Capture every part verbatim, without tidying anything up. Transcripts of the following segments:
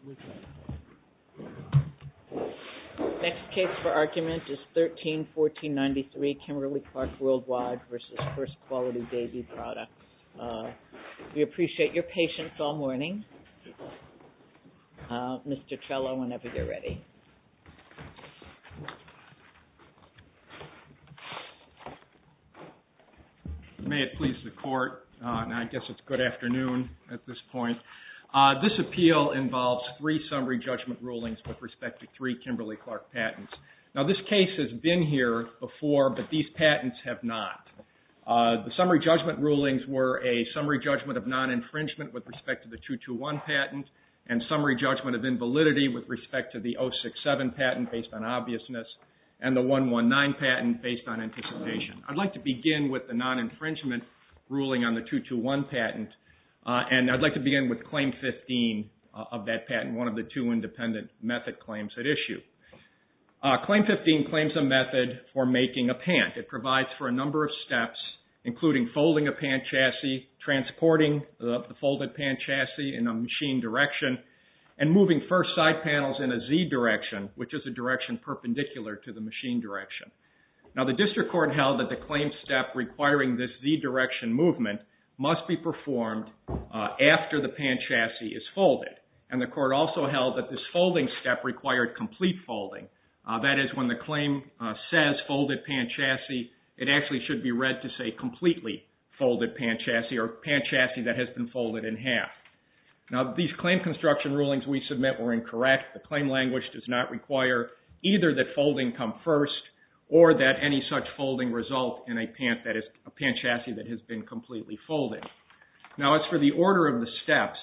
Next case for argument is thirteen fourteen ninety-three Kimberly-Clark Worldwide versus First Quality Baby Products. Uh, we appreciate your patience all morning. Uh, Mister Trello, whenever you're ready. May it please the Court, uh, and I guess it's good afternoon at this point. Uh, this appeal involves three summary judgment rulings with respect to three Kimberly-Clark patents. Now, this case has been here before, but these patents have not. Uh, the summary judgment rulings were a summary judgment of non-infringement with respect to the two two one patent and summary judgment of invalidity with respect to the oh six seven patent based on obviousness and the one one nine patent based on anticipation. I'd like to begin with the non-infringement ruling on the two two one patent. Uh, and I'd like to begin with Claim fifteen uh, of that patent, one of the two independent method claims at issue. Uh, Claim fifteen claims a method for making a pant. It provides for a number of steps, including folding a pant chassis, transporting the, the folded pant chassis in a machine direction, and moving first side panels in a Z direction, which is a direction perpendicular to the machine direction. Now, the district court held that the claim step requiring this Z direction movement must be performed uh, after the pant chassis is folded. And the court also held that this folding step required complete folding. Uh, that is, when the claim uh, says folded pant chassis, it actually should be read to say completely folded pant chassis or pant chassis that has been folded in half. Now, these claim construction rulings we submit were incorrect. The claim language does not require either that folding come first or that any such folding result in a pant that is a pant chassis that has been completely folded. Now, as for the order of the steps,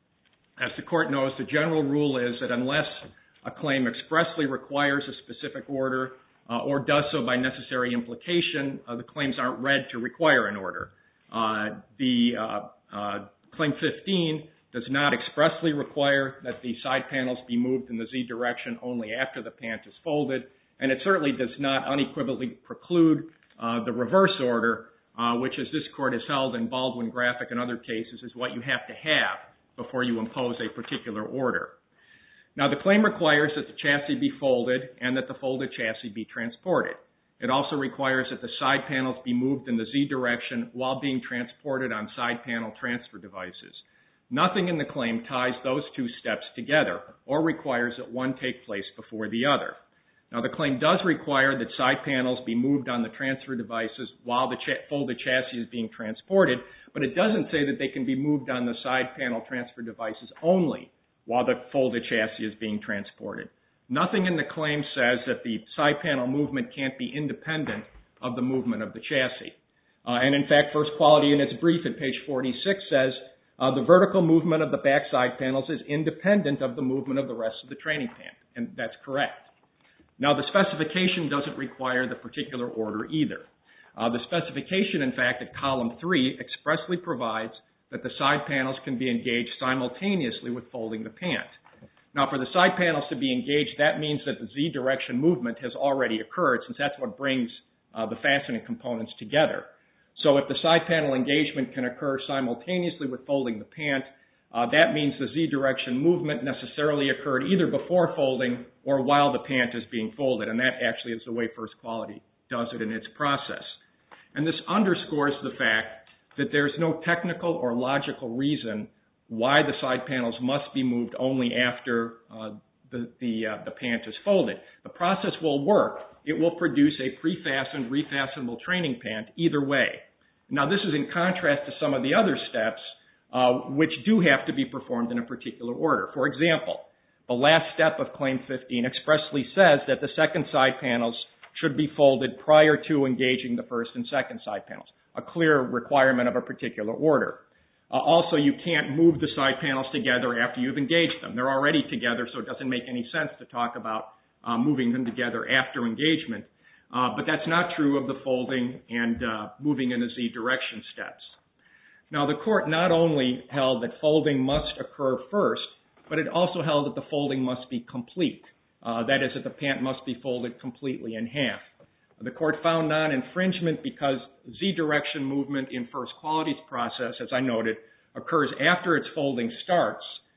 as the court knows, the general rule is that unless a claim expressly requires a specific order uh, or does so by necessary implication, uh, the claims aren't read to require an order. Uh, the uh, uh, Claim fifteen does not expressly require that the side panels be moved in the Z direction only after the pant is folded, and it certainly does not unequivocally preclude uh, the reverse order, uh, which, as this court has held in Baldwin Graphic and other cases, is what you have to have before you impose a particular order. Now, the claim requires that the chassis be folded and that the folded chassis be transported. It also requires that the side panels be moved in the Z direction while being transported on side panel transfer devices. Nothing in the claim ties those two steps together or requires that one take place before the other. Now, the claim does require that side panels be moved on the transfer devices while the ch- folded chassis is being transported, but it doesn't say that they can be moved on the side panel transfer devices only while the folded chassis is being transported. Nothing in the claim says that the side panel movement can't be independent of the movement of the chassis. Uh, and in fact, First Quality in its brief at page forty-six says, Uh, the vertical movement of the back side panels is independent of the movement of the rest of the training pant, and that's correct. Now, the specification doesn't require the particular order either. Uh, the specification, in fact, at column three expressly provides that the side panels can be engaged simultaneously with folding the pant. Now, for the side panels to be engaged, that means that the Z direction movement has already occurred, since that's what brings uh, the fastening components together. So if the side panel engagement can occur simultaneously with folding the pant, uh, that means the Z direction movement necessarily occurred either before folding or while the pant is being folded, and that actually is the way First Quality does it in its process. And this underscores the fact that there's no technical or logical reason why the side panels must be moved only after uh, the, the, uh, the pant is folded. The process will work. It will produce a pre-fastened, refastenable training pant either way. Now, this is in contrast to some of the other steps uh, which do have to be performed in a particular order. For example, the last step of Claim fifteen expressly says that the second side panels should be folded prior to engaging the first and second side panels, a clear requirement of a particular order. Uh, also, you can't move the side panels together after you've engaged them. They're already together, so it doesn't make any sense to talk about uh, moving them together after engagement. Uh, but that's not true of the folding and uh, moving in the Z direction steps. Now, the court not only held that folding must occur first, but it also held that the folding must be complete. Uh, that is, that the pant must be folded completely in half. The court found non-infringement because Z direction movement in First Quality's process, as I noted, occurs after its folding starts,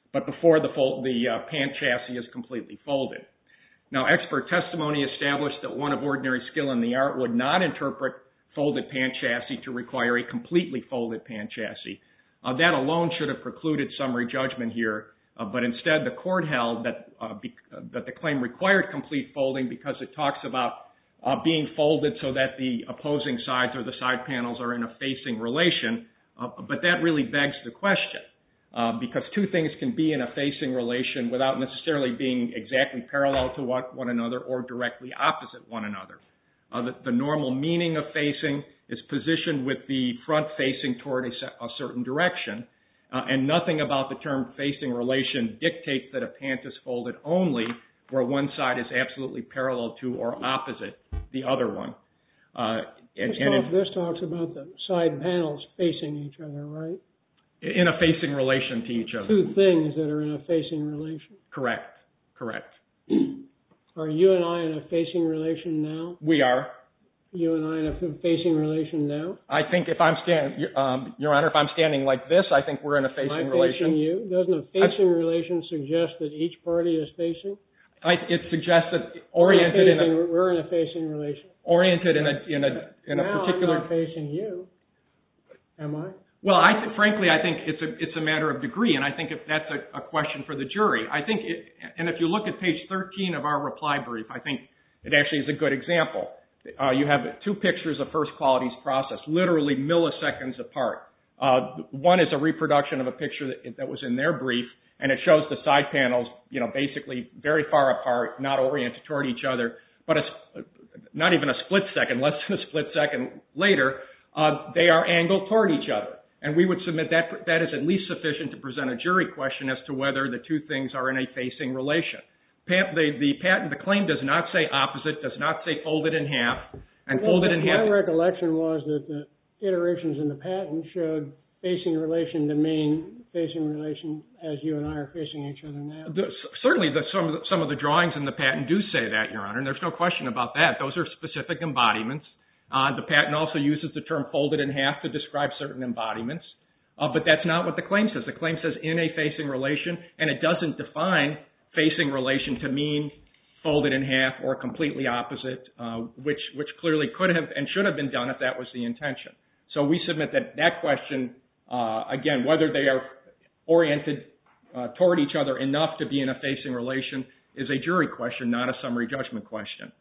but before the, fold, the uh, pant chassis is completely folded. Now, expert testimony established that one of ordinary skill in the art would not interpret folded pant chassis to require a completely folded pant chassis. Uh, that alone should have precluded summary judgment here, uh, but instead the court held that, uh, be, uh, that the claim required complete folding because it talks about uh, being folded so that the opposing sides or the side panels are in a facing relation, uh, but that really begs the question. Uh, because two things can be in a facing relation without necessarily being exactly parallel to one, one another or directly opposite one another. Uh, the, the normal meaning of facing is positioned with the front facing toward a, a certain direction, uh, and nothing about the term facing relation dictates that a pant is folded only where one side is absolutely parallel to or opposite the other one. Uh, and, this, and talk, this talks about the side panels facing each other, right? In a facing relation to each other. Two things that are in a facing relation. Correct. Correct. Are you and I in a facing relation now? We are. You and I in a facing relation now? I think if I'm standing, um, Your Honor, if I'm standing like this, I think we're in a facing Am I relation. facing you? Doesn't a facing I'm, relation suggest that each party is facing? I, it suggests that oriented we're in, a facing, in a we're in a facing relation. Oriented in a in a in a now particular. I'm not facing you. Am I? Well, I th- frankly, I think it's a it's a matter of degree, and I think if that's a, a question for the jury. I think, it, and if you look at page thirteen of our reply brief, I think it actually is a good example. Uh, you have two pictures of First Quality's process, literally milliseconds apart. Uh, one is a reproduction of a picture that, that was in their brief, and it shows the side panels, you know, basically very far apart, not oriented toward each other, but a, not even a split second, less than a split second later, uh, they are angled toward each other. And we would submit that that is at least sufficient to present a jury question as to whether the two things are in a facing relation. Pat, the, the patent, the claim does not say opposite, does not say folded in half, and well, folded in half. My recollection was that the iterations in the patent showed facing relation to mean facing relation as you and I are facing each other now. The, certainly, the, some, of the, some of the drawings in the patent do say that, Your Honor, and there's no question about that. Those are specific embodiments. Uh, the patent also uses the term folded in half to describe certain embodiments, uh, but that's not what the claim says. The claim says in a facing relation, and it doesn't define facing relation to mean folded in half or completely opposite, uh, which which clearly could have and should have been done if that was the intention. So we submit that that question, uh, again, whether they are oriented uh, toward each other enough to be in a facing relation is a jury question, not a summary judgment question.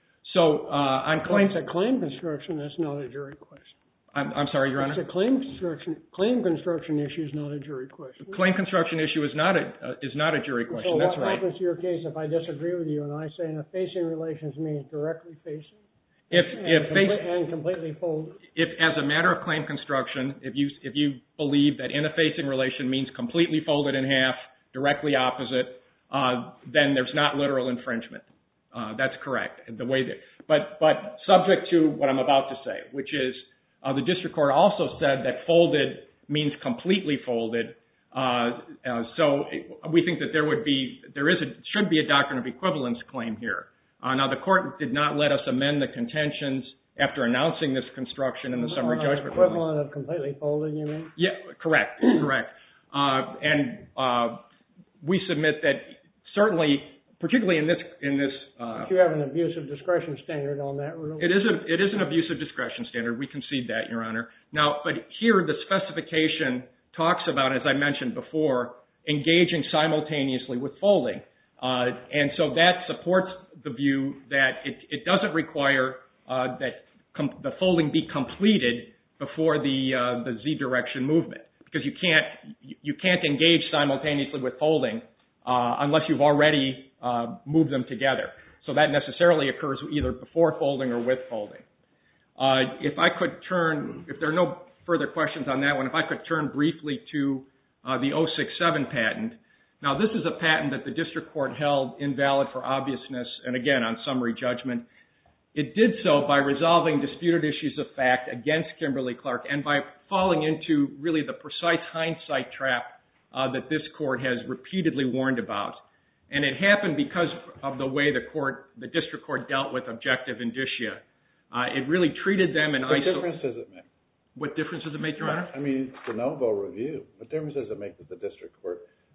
So uh, on claim, well, it's a claim construction. That's not a jury question. I'm, I'm sorry, Your Honor. It's a claim construction. Claim construction issue is not a jury question. Claim construction issue is not a uh, is not a jury question. So That's what right. happens to your case if I disagree with you and I say in a facing relations means directly facing? If and, if complete, face, and completely folded. If as a matter of claim construction, if you if you believe that in a facing relation means completely folded in half, directly opposite, uh, then there's not literal infringement. Uh, that's correct. The way that, but but subject to what I'm about to say, which is uh, the district court also said that folded means completely folded. Uh, uh, so it, we think that there would be there is a should be a doctrine of equivalence claim here. Uh, now the court did not let us amend the contentions after announcing this construction in the summary on judgment. Equivalent ruling. Of completely folded, you mean? Yeah, correct, correct. Uh, and uh, we submit that certainly. Particularly in this, in this, uh, you have an abuse of discretion standard on that rule. It is a, it is an abuse of discretion standard. We concede that, Your Honor. Now, but here the specification talks about, as I mentioned before, engaging simultaneously with folding, uh, and so that supports the view that it, it doesn't require uh, that com- the folding be completed before the uh, the Z direction movement, because you can't you can't engage simultaneously with folding uh, unless you've already Uh, move them together. So that necessarily occurs either before folding or with folding. Uh, if I could turn, if there are no further questions on that one, if I could turn briefly to uh, the oh six seven patent. Now, this is a patent that the district court held invalid for obviousness, and again, on summary judgment. It did so by resolving disputed issues of fact against Kimberly-Clark and by falling into really the precise hindsight trap uh, that this court has repeatedly warned about. And it happened because of the way the court, the district court dealt with objective indicia. Uh, it really treated them in isolation. What difference does it make? What difference does it make, Your Honor? I mean, it's de novo review. What difference does it make that the district court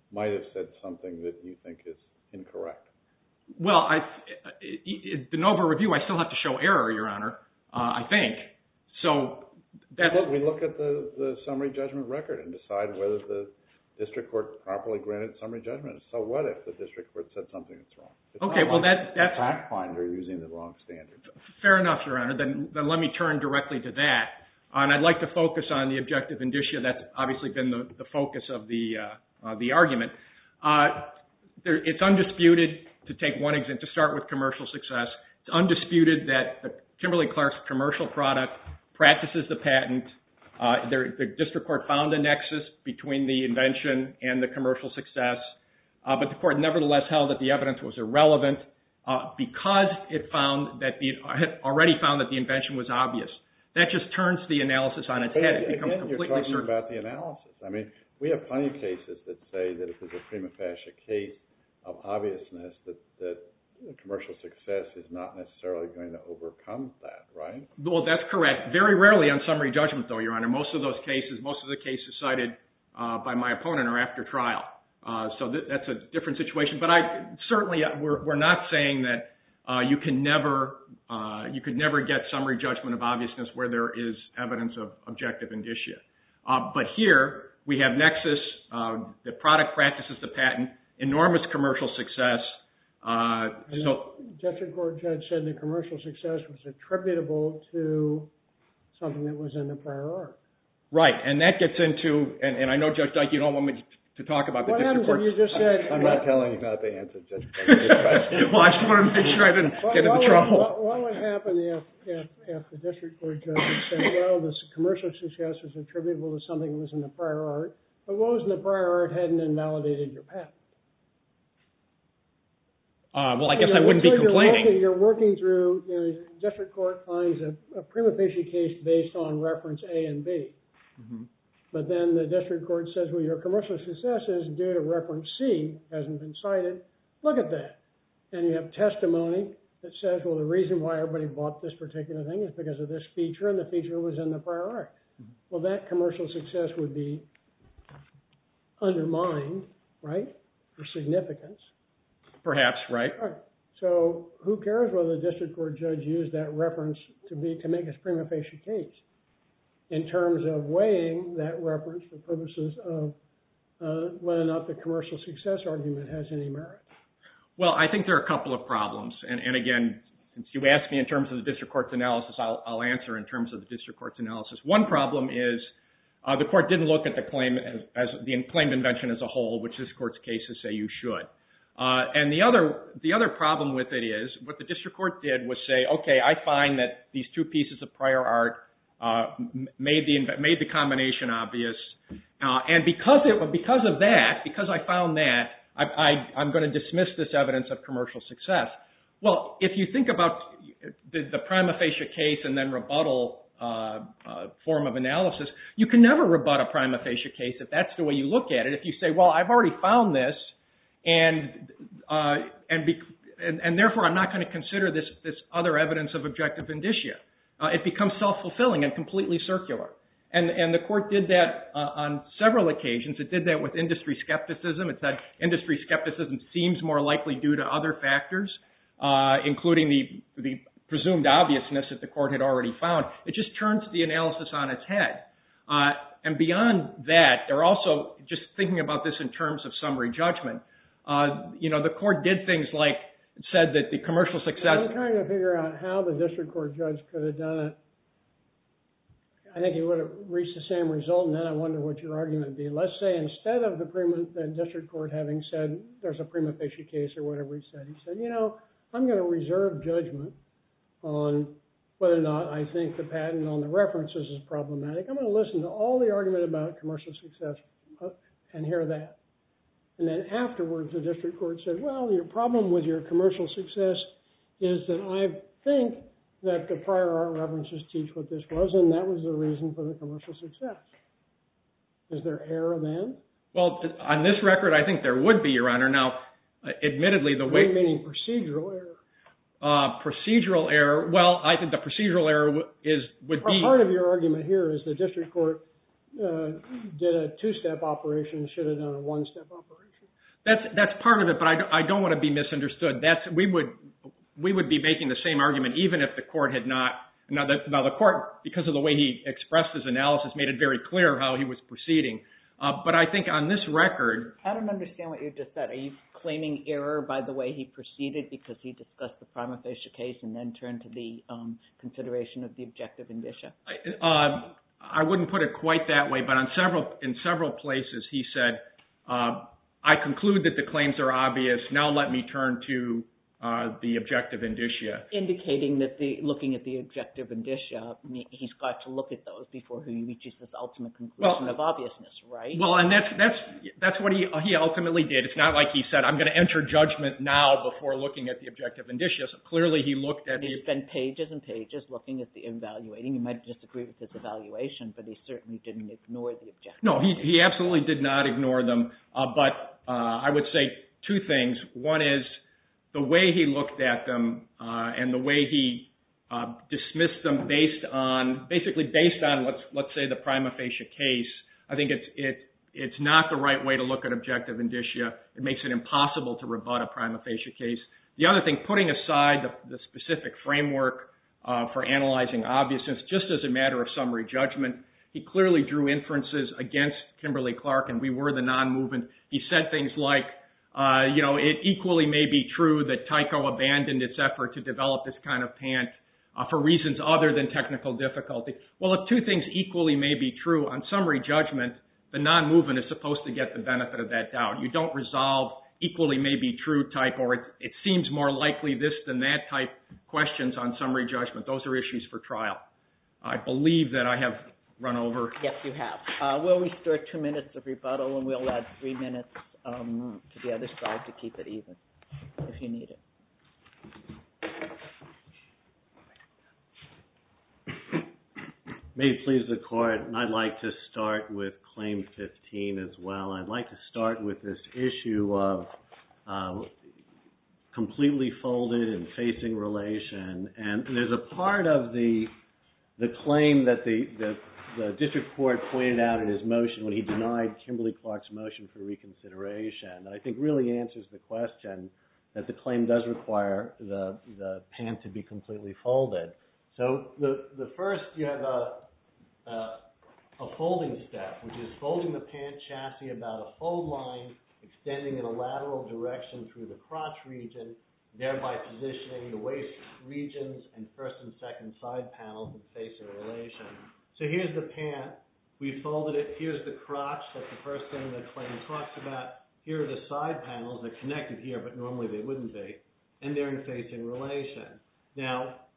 might have said something that you think is incorrect? Well, I, the NOVA review, I still have to show error, Your Honor, uh, I think. So that's... Look, we look at the, the summary judgment record and decide whether the district court properly granted summary judgment. So what if the district court said something that's wrong? It's okay, well, like that, that's... a fact finder using the wrong standard. Fair enough, Your Honor. Then, then let me turn directly to that. Uh, and I'd like to focus on the objective indicia. That's obviously been the, the focus of the, uh, uh, the argument. Uh, there, it's undisputed, to take one example, to start with commercial success, it's undisputed that the Kimberly-Clark's commercial product practices the patent. Uh, there, the district court found a nexus between the invention and the commercial success, uh, but the court nevertheless held that the evidence was irrelevant uh, because it found that the had already found that the invention was obvious. That just turns the analysis on its but head. It again, becomes completely you're talking certain. about the analysis. I mean, we have plenty of cases that say that if there's a prima facie case of obviousness, that, that commercial success is not necessarily going to overcome that, right? Well, that's correct. Very rarely on summary judgment, though, Your Honor. Most of those cases, most of the cases cited uh, by my opponent are after trial. Uh, so th- that's a different situation. But I certainly uh, we're, we're not saying that uh, you can never uh, you could never get summary judgment of obviousness where there is evidence of objective indicia. Uh, but here we have nexus. Uh, the product practices the patent. Enormous commercial success. Uh, so, the district court judge said the commercial success was attributable to something that was in the prior art. Right, and that gets into, and, and I know, Judge Dyke, you don't want me to talk about the what district court. What happens if you just said... I'm not telling you not to answer Judge Dyke's question. Well, I just wanted to make sure I didn't what, get into what trouble. Would, what, what would happen if, if, if the district court judge had said, well, this commercial success was attributable to something that was in the prior art, but what was in the prior art hadn't invalidated your patent? Uh, well, I guess you know, I wouldn't be you're complaining. Working, you're working through, you know, district court finds a, a prima facie case based on reference A and B. Mm-hmm. But then the district court says, well, your commercial success is due to reference C, hasn't been cited. Look at that. And you have testimony that says, well, the reason why everybody bought this particular thing is because of this feature, and the feature was in the prior art. Mm-hmm. Well, that commercial success would be undermined, right, for significance. Perhaps, right. Right. So who cares whether the district court judge used that reference to be to make his prima facie case in terms of weighing that reference for purposes of uh, whether or not the commercial success argument has any merit? Well, I think there are a couple of problems. And, and again, since you asked me in terms of the district court's analysis, I'll, I'll answer in terms of the district court's analysis. One problem is uh, the court didn't look at the claim as, as the claimed invention as a whole, which this court's cases say you should. Uh, and the other the other problem with it is what the district court did was say, okay, I find that these two pieces of prior art uh, made the made the combination obvious, uh, and because it because of that, because I found that, I, I, I'm going to dismiss this evidence of commercial success. Well, if you think about the, the prima facie case and then rebuttal uh, uh, form of analysis, you can never rebut a prima facie case if that's the way you look at it. If you say, well, I've already found this. And, uh, and, be, and and therefore I'm not going to consider this this other evidence of objective indicia. Uh, it becomes self-fulfilling and completely circular. And and the court did that uh, on several occasions. It did that with industry skepticism. It said industry skepticism seems more likely due to other factors, uh, including the the presumed obviousness that the court had already found. It just turns the analysis on its head. Uh, and beyond that, they're also just thinking about this in terms of summary judgment. Uh, you know, the court did things like it said that the commercial success... I'm trying to figure out how the district court judge could have done it. I think he would have reached the same result, and then I wonder what your argument would be. Let's say instead of the, prima, the district court having said there's a prima facie case or whatever he said, he said, you know, I'm going to reserve judgment on whether or not I think the patent on the references is problematic. I'm going to listen to all the argument about commercial success and hear that. And then afterwards, the district court said, well, your problem with your commercial success is that I think that the prior art references teach what this was, and that was the reason for the commercial success. Is there error then? Well, on this record, I think there would be, Your Honor. Now, uh, admittedly, the way... Meaning procedural error. Uh, procedural error, well, I think the procedural error is would be... Part of your argument here is the district court uh, did a two-step operation, should have done a one-step operation. That's that's part of it, but I, I don't want to be misunderstood. That's we would we would be making the same argument even if the court had not. Now the, now the court, because of the way he expressed his analysis, made it very clear how he was proceeding. Uh, but I think on this record, I don't understand what you just said. Are you claiming error by the way he proceeded because he discussed the prima facie case and then turned to the um, consideration of the objective indicia? Uh, I wouldn't put it quite that way, but on several in several places he said, uh, "I conclude that the claims are obvious. Now let me turn to uh, the objective indicia." Indicating that the looking at the objective indicia, he's got to look at those before he reaches this ultimate conclusion well, of obviousness, right? Well, and that's that's that's what he he ultimately did. It's not like he said, "I'm going to enter judgment now before looking at the objective indicia." So clearly, he looked at. He spent pages and pages looking at the evaluating. You might disagree with his evaluation, but he certainly didn't ignore the objective. No, he he absolutely did not ignore them. Uh, but uh, I would say two things. One is the way he looked at them uh, and the way he uh, dismissed them based on, basically based on, let's let's say, the prima facie case. I think it's it it's not the right way to look at objective indicia. It makes it impossible to rebut a prima facie case. The other thing, putting aside the, the specific framework uh, for analyzing obviousness, just as a matter of summary judgment, he clearly drew inferences against Kimberly-Clark, and we were the non-movement. He said things like, Uh, you know, it equally may be true that Tyco abandoned its effort to develop this kind of pant uh, for reasons other than technical difficulty. Well, if two things equally may be true, on summary judgment, the non-movement is supposed to get the benefit of that doubt. You don't resolve equally may be true type or it, it seems more likely this than that type questions on summary judgment. Those are issues for trial. I believe that I have run over. Yes, you have. Uh, we'll restore two minutes of rebuttal and we'll add three minutes Um, to the other side to keep it even, if you need it. May it please the Court, and I'd like to start with Claim fifteen as well. I'd like to start with this issue of uh, completely folded and facing relation. And there's a part of the the claim that the, the The district court pointed out in his motion when he denied Kimberly-Clark's motion for reconsideration, that I think really answers the question that the claim does require the, the pant to be completely folded. So the, the first, you have a, a, a folding step, which is folding the pant chassis about a fold line, extending in a lateral direction through the crotch region, thereby positioning the waist regions and first and second side panels in facing relation. So here's the pant. We folded it. Here's the crotch. That's the first thing the claim talks about. Here are the side panels. They're connected here, but normally they wouldn't be. And they're in facing relation. Now,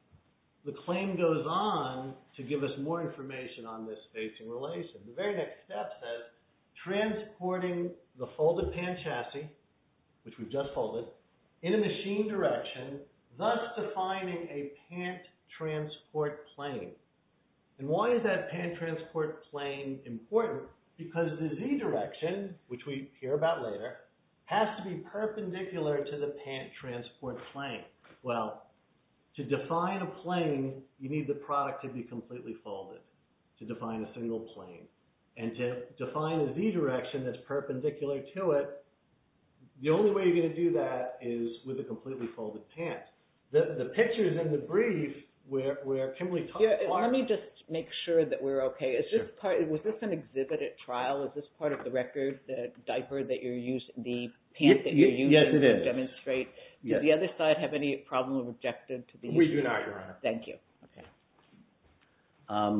the claim goes on to give us more information on this facing relation. The very next step says, transporting the folded pant chassis, which we've just folded, in a machine direction, thus defining a pant transport plane. And why is that pant transport plane important? Because the Z direction, which we hear about later, has to be perpendicular to the pant transport plane. Well, to define a plane, you need the product to be completely folded to define a single plane. And to define a Z direction that's perpendicular to it, the only way you're going to do that is with a completely folded pant. The, the pictures in the brief where where Kimberly talks yeah, let me just make sure that we're okay. Is this sure. part? Was this an exhibit at trial? Is this part of the record, the diaper that you're using, the pant that you're using yes, it to is. demonstrate? Does yes. the other side have any problem or objected to the? We use? do not, Your Honor. Thank you. Okay. Um,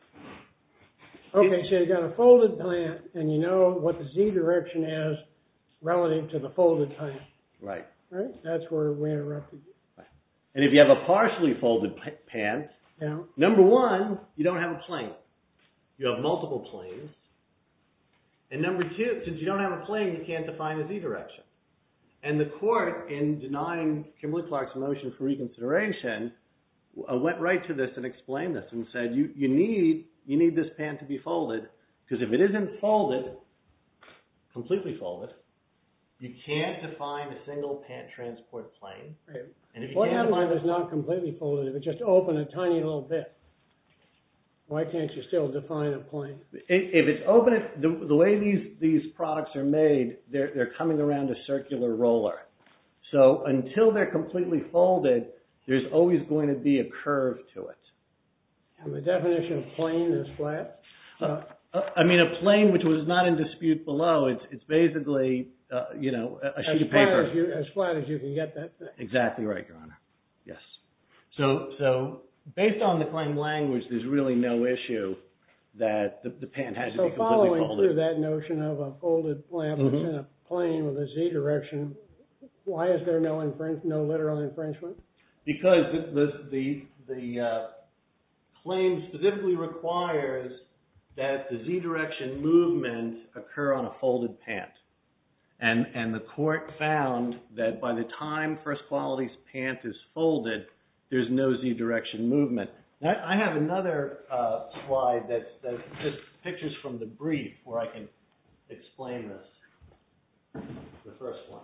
okay, so you got a folded pant, and you know what the Z direction is relative to the folded pant. Right. Right. That's where we interrupted you. And if you have a partially folded pant, yeah. number one, you don't have a plane. You have multiple planes. And number two, since you don't have a plane, you can't define a Z direction. And the court, in denying Kimberly-Clark's motion for reconsideration, uh, went right to this and explained this and said, you, you need you need this pant to be folded, because if it isn't folded, completely folded, you can't define a single pant transport plane. Right. And if you what can't happens define if it's not completely folded, if it's just open a tiny little bit? Why can't you still define a plane? If it's open, the, the way these, these products are made, they're, they're coming around a circular roller. So until they're completely folded, there's always going to be a curve to it. And the definition of plane is flat? Uh, I mean, a plane, which was not in dispute below, it's, it's basically, uh, you know, a sheet of paper. As, you, as flat as you can get that thing. Exactly right, Your Honor. Yes. So, so based on the claim language, there's really no issue that the, the pan had to so be completely following folded. through that notion of a folded lamp Mm-hmm. that's in a plane with a Z direction, why is there no infringe, no literal infringement? Because the the the, the uh, claim specifically requires that the Z direction movement occur on a folded pant. And, and the court found that by the time First Quality's pant is folded, there's no Z direction movement. Now, I have another uh, slide that's, that's just pictures from the brief where I can explain this. The first one.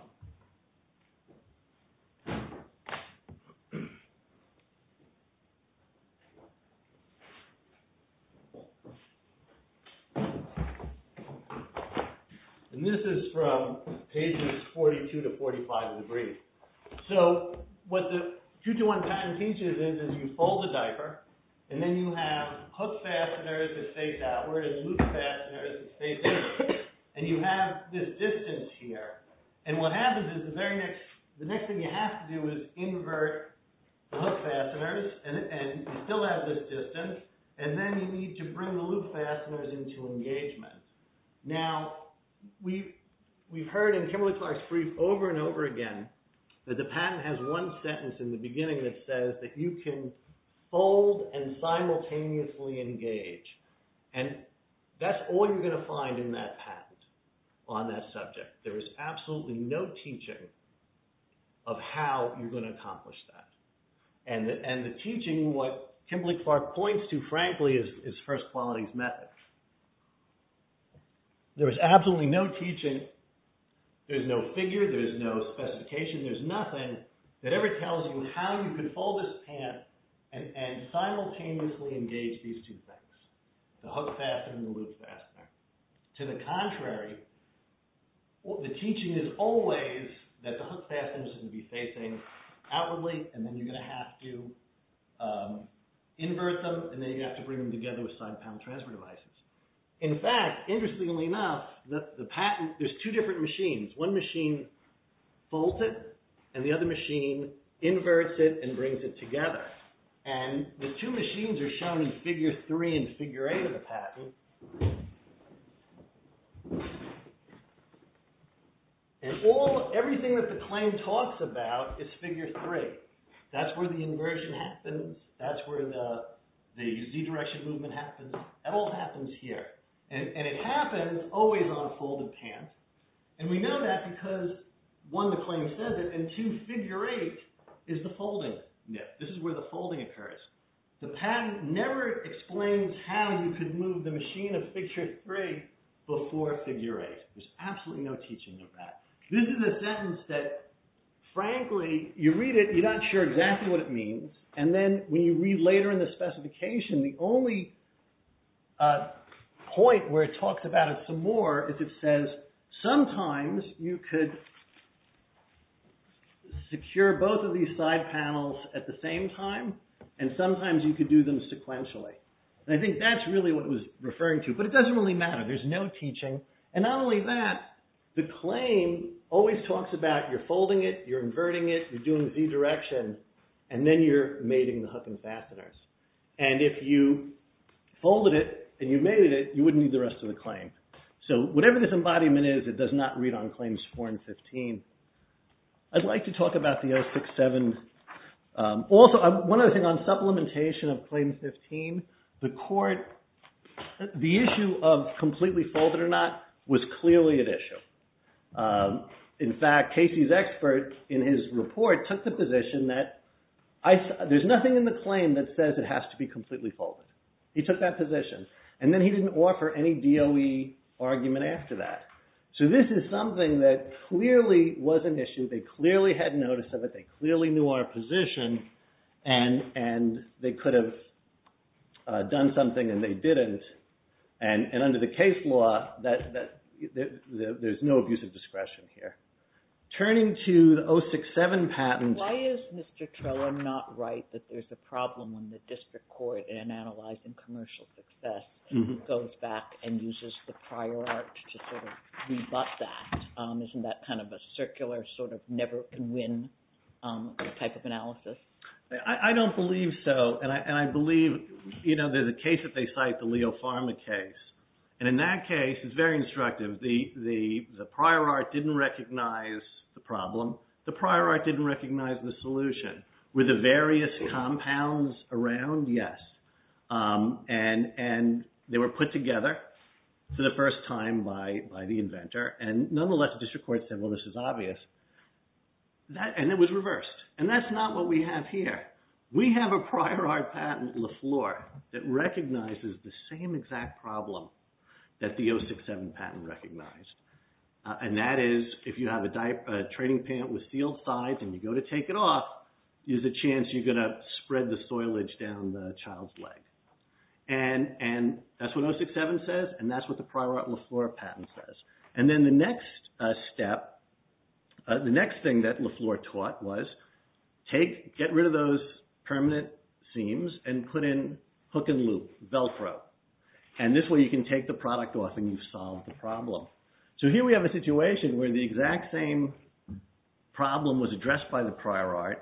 And this is from pages forty-two to forty-five of the brief. So what the two two one patent teaches is, is you fold the diaper, and then you have hook fasteners that face outward and loop fasteners that face inward. And you have this distance here. And what happens is the very next, the next thing you have to do is invert the hook fasteners, and, and you still have this distance, and then you need to bring the loop fasteners into engagement. Now, we, we've heard in Kimberly-Clark's brief over and over again that the patent has one sentence in the beginning that says that you can fold and simultaneously engage. And that's all you're going to find in that patent on that subject. There is absolutely no teaching of how you're going to accomplish that. And the, and the teaching, what Kimberly-Clark points to, frankly, is, is First Quality's method. There is absolutely no teaching, there's no figure, there's no specification, there's nothing that ever tells you how you could fold this pant and, and simultaneously engage these two things, the hook fastener and the loop fastener. To the contrary, the teaching is always that the hook fasteners are going to be facing outwardly, and then you're going to have to um, invert them, and then you have to bring them together with side panel transfer devices. In fact, interestingly enough, the, the patent, there's two different machines. One machine folds it, and the other machine inverts it and brings it together. And the two machines are shown in figure three and figure eight of the patent. And all, everything that the claim talks about is figure three. That's where the inversion happens. That's where the, the Z direction movement happens. That all happens here. And, and it happens always on a folded pant. And we know that because, one, the claim says it, and two, figure eight is the folding nip. This is where the folding occurs. The patent never explains how you could move the machine of figure three before figure eight. There's absolutely no teaching of that. This is a sentence that, frankly, you read it, you're not sure exactly what it means. And then when you read later in the specification, the only uh, point where it talks about it some more is it says, sometimes you could secure both of these side panels at the same time, and sometimes you could do them sequentially. And I think that's really what it was referring to, but it doesn't really matter. There's no teaching. And not only that, the claim always talks about you're folding it, you're inverting it, you're doing Z direction, and then you're mating the hook and fasteners. And if you folded it and you mated it, you wouldn't need the rest of the claim. So whatever this embodiment is, it does not read on claims four and fifteen. I'd like to talk about the oh six seven. Um, also, uh, one other thing on supplementation of claim fifteen, the court, the issue of completely folded or not was clearly at issue. Um, in fact, Casey's expert in his report took the position that I, there's nothing in the claim that says it has to be completely folded. He took that position. And then he didn't offer any D O E argument after that. So this is something that clearly was an issue. They clearly had notice of it. They clearly knew our position, and and they could have uh, done something and they didn't, and, and under the case law, that, that, that, that there's no abuse of discretion here. Turning to the oh six seven patent. Why is Mister Trella not right that there's a problem when the district court, in analyzing commercial success, mm-hmm. goes back and uses the prior art to sort of rebut that? Um, isn't that kind of a circular sort of never can win um, type of analysis? I, I don't believe so, and I, and I believe, you know, there's a case that they cite, the Leo Pharma case. And in that case, it's very instructive. The, the, the prior art didn't recognize the problem. The prior art didn't recognize the solution. Were the various compounds around? Yes. Um, and, and they were put together for the first time by, by the inventor. And nonetheless, the district court said, well, this is obvious. That, and it was reversed. And that's not what we have here. We have a prior art patent, LaFleur, that recognizes the same exact problem that the oh six seven patent recognized. Uh, and that is, if you have a, di- a training pant with sealed sides and you go to take it off, there's a chance you're going to spread the soilage down the child's leg. And, and that's what oh six seven says, and that's what the prior art LaFleur patent says. And then the next uh, step, uh, the next thing that LaFleur taught was take, get rid of those permanent seams and put in hook and loop, Velcro. And this way you can take the product off and you've solved the problem. So here we have a situation where the exact same problem was addressed by the prior art.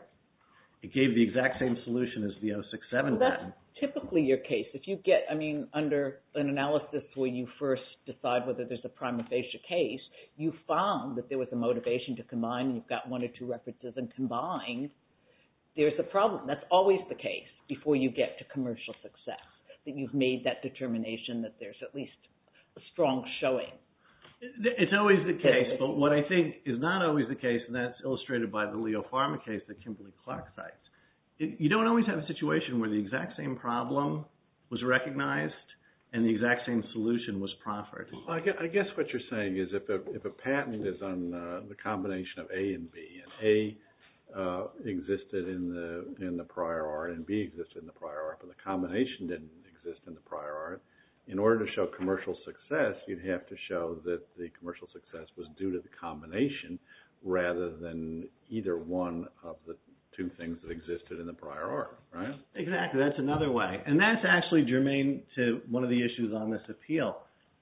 It gave the exact same solution as the oh six seven well, patent. That's typically your case. If you get, I mean, under an analysis where you first decide whether there's a prima facie case, you found that there was a motivation to combine, and you've got one or two references and combined, there's a problem. That's always the case before you get to commercial success, that you've made that determination that there's at least a strong showing. It's always the case, but what I think is not always the case, and that's illustrated by the Leo Pharma case that Kimberly-Clark cites, it, you don't always have a situation where the exact same problem was recognized and the exact same solution was proffered. Well, I, guess, I guess what you're saying is if a, if a patent is on uh, the combination of A and B, and A uh, existed in the in the prior art and B existed in the prior art, but the combination didn't exist in the prior art, in order to show commercial success, you'd have to show that the commercial success was due to the combination rather than either one of the two things that existed in the prior art, right? Exactly. That's another way. And that's actually germane to one of the issues on this appeal.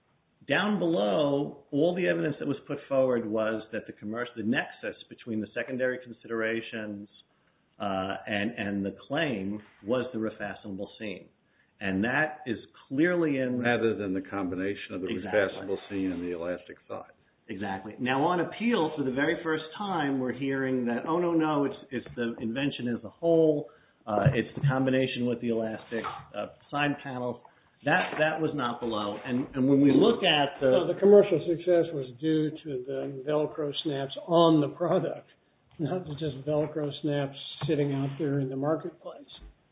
Down below, all the evidence that was put forward was that the commercial, the nexus between the secondary considerations uh, and, and the claim was the refastenable seam. And that is clearly in... Rather than the combination of the exactly. refastenable seam and the elastic side. Exactly. Now on appeal, for the very first time, we're hearing that, oh, no, no, it's it's the invention as a whole. Uh, it's the combination with the elastic uh, side panels. That that was not below. And, and when we look at the... No, the commercial success was due to the Velcro snaps on the product, not to just Velcro snaps sitting out there in the marketplace.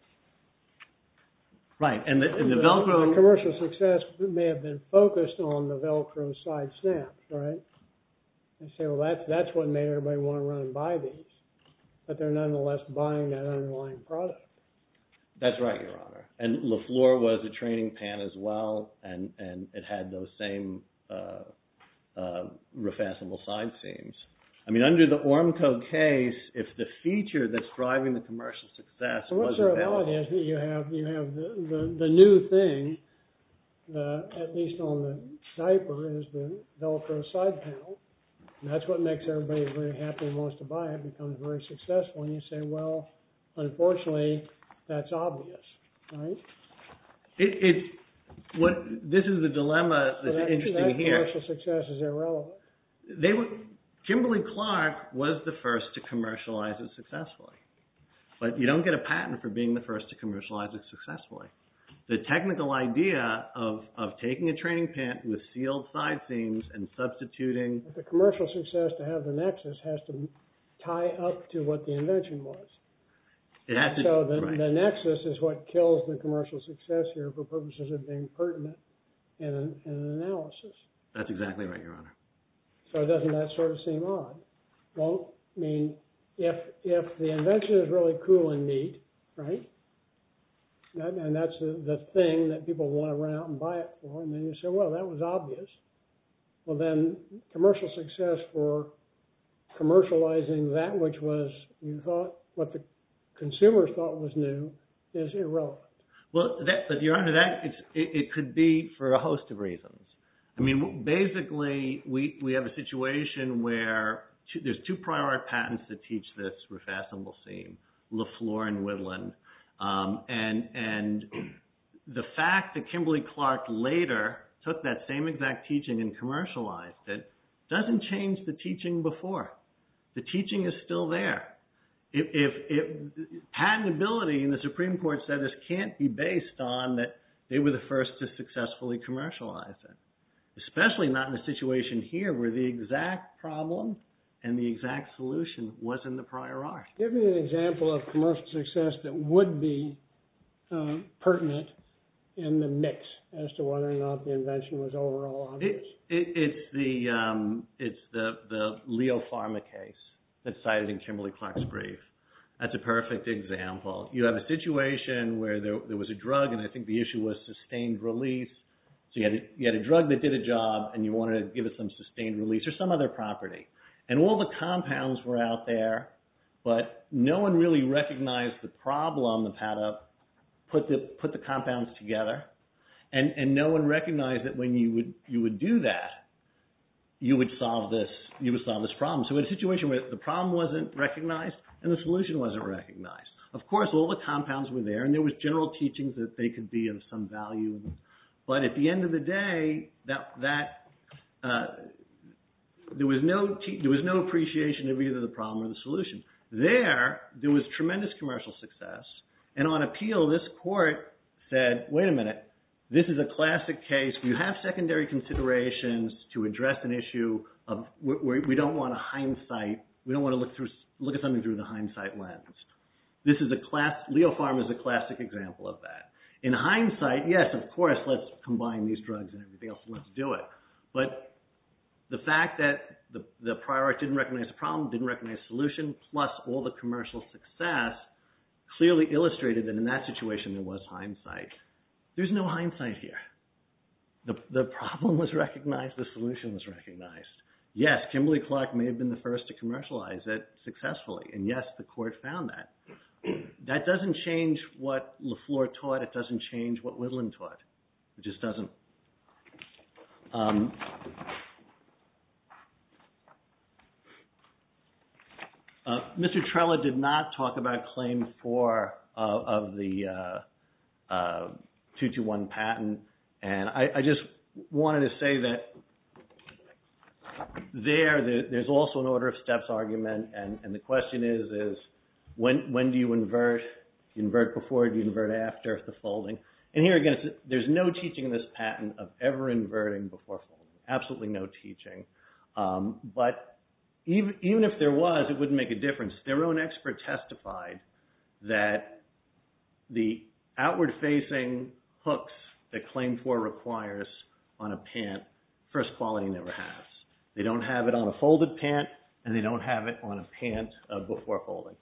Right, and the, and the Velcro... The commercial success may have been focused on the Velcro side snaps, right? They say, well, that's, that's what made everybody want to run and buy these. But they're nonetheless buying that underlying product. That's right, Your Honor. And LaFleur was a training pan as well, and, and it had those same uh, uh, refastenable side seams. I mean, under the Ormco case, if the feature that's driving the commercial success so what's wasn't available... available... What's is that you have, you have the, the, the new thing, the, at least on the diaper, is the Velcro side panel. And that's what makes everybody very happy and wants to buy it. It becomes very successful. And you say, well, unfortunately, that's obvious, right? It, it, what, this is the dilemma that's so that, interesting that here. Commercial success is irrelevant. They were... Kimberly-Clark was the first to commercialize it successfully. But you don't get a patent for being the first to commercialize it successfully. The technical idea of, of taking a training pant with sealed side seams and substituting... But the commercial success to have the nexus has to tie up to what the invention was. It has to, so the, right. the nexus is what kills the commercial success here for purposes of being pertinent in an, in an analysis. That's exactly right, Your Honor. So doesn't that sort of seem odd? Well, I mean, if if the invention is really cool and neat, right? and, and that's the, the thing that people want to run out and buy it for. And then you say, well, that was obvious. Well, then commercial success for commercializing that which was, you thought, what the consumers thought was new is irrelevant. Well, that, but Your Honor, that it's, it, it could be for a host of reasons. I mean, basically, we, we have a situation where two, there's two prior art patents that teach this refastenable seam, LaFleur and Woodland. Um, and, and the fact that Kimberly-Clark later took that same exact teaching and commercialized it doesn't change the teaching before. The teaching is still there. If, if, if patentability, and the Supreme Court said this can't be based on that they were the first to successfully commercialize it, especially not in a situation here where the exact problem and the exact solution was in the prior art. Give me an example of commercial success that would be uh, pertinent in the mix as to whether or not the invention was overall obvious. It, it, it's the um, it's the the Leo Pharma case that's cited in Kimberly-Clark's brief. That's a perfect example. You have a situation where there, there was a drug, and I think the issue was sustained release. So you had, a, you had a drug that did a job, and you wanted to give it some sustained release or some other property. And all the compounds were out there, but no one really recognized the problem of how to put the, put the compounds together. And, and no one recognized that when you would, you would do that, you would solve this, you would solve this problem. So in a situation where the problem wasn't recognized and the solution wasn't recognized. Of course, all the compounds were there, and there was general teachings that they could be of some value. But at the end of the day, that, that, uh, there was no, te- there was no appreciation of either the problem or the solution. There, there was tremendous commercial success. And on appeal, this court said, wait a minute, this is a classic case. We have secondary considerations to address an issue of where we don't want a hindsight. We don't want to look through look at something through the hindsight lens. This is a class. Leo Pharma is a classic example of that. In hindsight, yes, of course, let's combine these drugs and everything else. Let's do it. But the fact that the, the prior art didn't recognize the problem, didn't recognize the solution, plus all the commercial success, clearly illustrated that in that situation there was hindsight. There's no hindsight here. The, the problem was recognized. The solution was recognized. Yes, Kimberly-Clark may have been the first to commercialize it successfully, and yes, the court found that. That doesn't change what LaFleur taught. It doesn't change what Woodland taught. It just doesn't. Um, uh, Mister Trella did not talk about Claim four uh, of the uh, uh, two two one patent, and I, I just wanted to say that there, there, there's also an order of steps argument, and, and the question is, is when when do you invert? Do you invert before? Do you invert after the folding? And here again, it's, there's no teaching in this patent of ever inverting before folding. Absolutely no teaching. Um, but even, even if there was, it wouldn't make a difference. Their own expert testified that the outward-facing hooks that Claim four requires on a pant, First Quality never has. They don't have it on a folded pant, and they don't have it on a pant uh, before folding.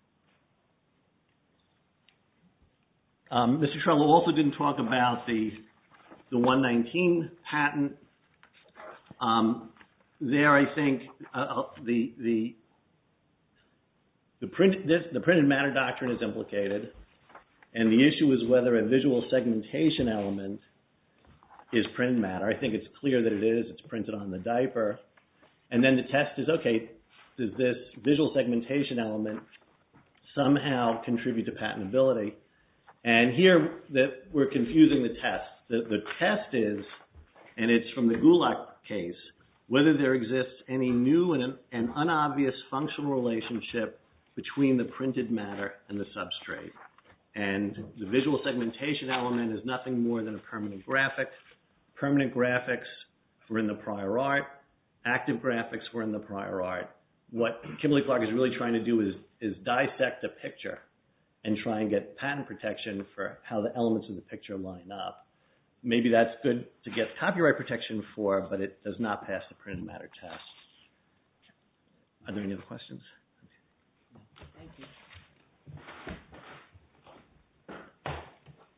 Um, Mister Trello also didn't talk about the the one nineteen patent. Um, there, I think uh, the the the, print, this, the printed matter doctrine is implicated, and the issue is whether a visual segmentation element is printed matter. I think it's clear that it is. It's printed on the diaper. And then the test is, okay, does this visual segmentation element somehow contribute to patentability? And here that we're confusing the test. The, the test is, and it's from the Gulak case, whether there exists any new and, and unobvious functional relationship between the printed matter and the substrate. And the visual segmentation element is nothing more than a permanent graphic. Permanent graphics were in the prior art. Active graphics were in the prior art. What Kimberly-Clark is really trying to do is, is dissect a picture and try and get patent protection for how the elements of the picture line up. Maybe that's good to get copyright protection for, but it does not pass the printed matter test. Are there any other questions? Thank you.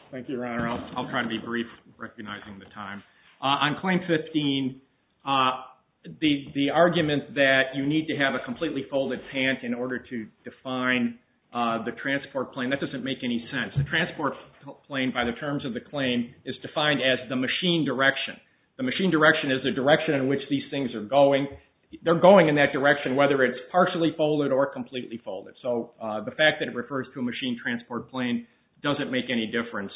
Thank you, Your Honor. I'll, I'll try to be brief, recognizing the time. Uh, on Claim fifteen, uh, the, the argument that you need to have a completely folded pant in order to define uh, the transport plane, that doesn't make any sense. The transport plane, by the terms of the claim, is defined as the machine direction. The machine direction is the direction in which these things are going. They're going in that direction, whether it's partially folded or completely folded. So uh, the fact that it refers to a machine transport plane doesn't make any difference.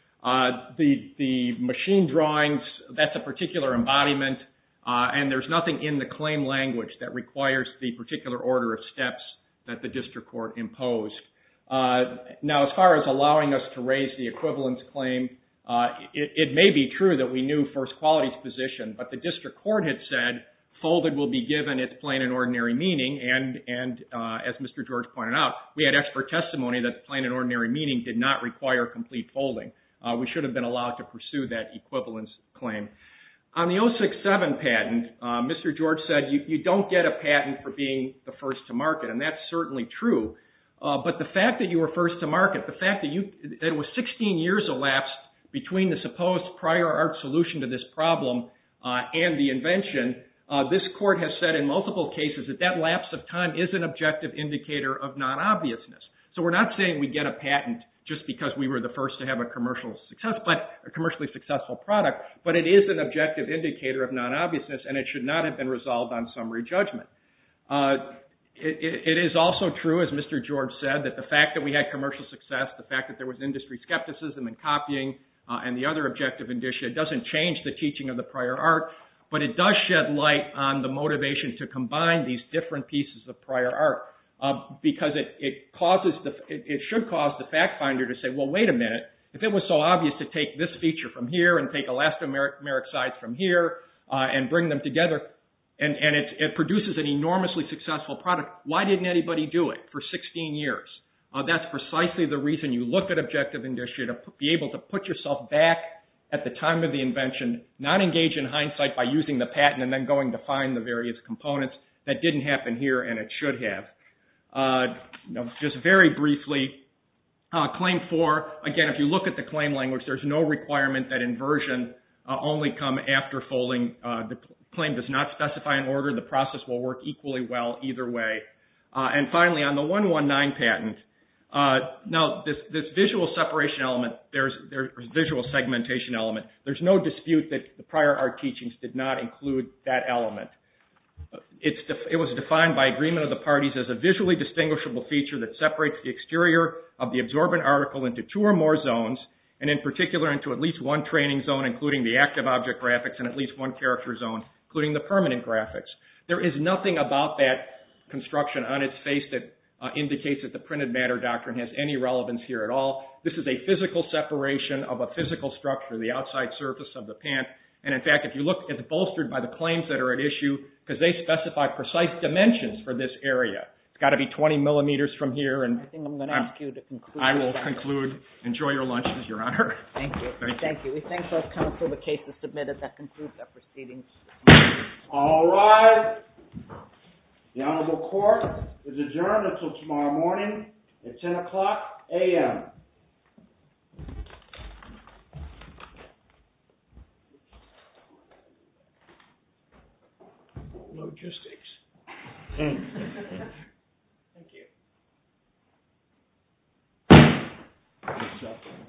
Uh, the, the machine drawings, that's a particular embodiment, uh, and there's nothing in the claim language that requires the particular order of steps that the district court imposed. Uh, now, as far as allowing us to raise the equivalence claim, uh, it, it may be true that we knew First Quality's position, but the district court had said folded will be given its plain and ordinary meaning, and, and uh, as Mister George pointed out, we had expert testimony that plain and ordinary meaning did not require complete folding. Uh, we should have been allowed to pursue that equivalence claim. On the oh six seven patent, uh, Mister George said you, you don't get a patent for being the first to market, and that's certainly true. Uh, but the fact that you were first to market, the fact that, you, that it was sixteen years elapsed between the supposed prior art solution to this problem uh, and the invention, uh, this court has said in multiple cases that that lapse of time is an objective indicator of non-obviousness. So we're not saying we get a patent just because we were the first to have a commercial success, but a commercially successful product, but it is an objective indicator of non-obviousness, and it should not have been resolved on summary judgment. Uh, it, it, it is also true, as Mister George said, that the fact that we had commercial success, the fact that there was industry skepticism and copying, uh, and the other objective indicia, doesn't change the teaching of the prior art, but it does shed light on the motivation to combine these different pieces of prior art. Uh, because it, it causes the, it, it should cause the fact finder to say, well, wait a minute, if it was so obvious to take this feature from here and take elastomeric sides from here uh, and bring them together, and, and it, it produces an enormously successful product, why didn't anybody do it for sixteen years? Uh, that's precisely the reason you look at objective indicia, to be able to put yourself back at the time of the invention, not engage in hindsight by using the patent and then going to find the various components. That didn't happen here, and it should have. Uh, you know, just very briefly, uh, Claim four, again, if you look at the claim language, there's no requirement that inversion uh, only come after folding. Uh, the claim does not specify an order. The process will work equally well either way. Uh, and finally, on the one nineteen patent, uh, now this, this visual separation element, there's, there's visual segmentation element. There's no dispute that the prior art teachings did not include that element. It's def- it was defined by agreement of the parties as a visually distinguishable feature that separates the exterior of the absorbent article into two or more zones, and in particular into at least one training zone, including the active object graphics, and at least one character zone, including the permanent graphics. There is nothing about that construction on its face that uh, indicates that the printed matter doctrine has any relevance here at all. This is a physical separation of a physical structure, the outside surface of the pant. And in fact, if you look, it's bolstered by the claims that are at issue because they specify precise dimensions for this area. It's got to be twenty millimeters from here. And I think I'm going to ask you to conclude. I will conclude. Enjoy your lunches, Your Honor. Thank you. Thank, Thank you. you. We thank both counsel. The case is submitted. That concludes our proceedings. All right. The Honorable Court is adjourned until tomorrow morning at ten o'clock a.m. Logistics. Thank you.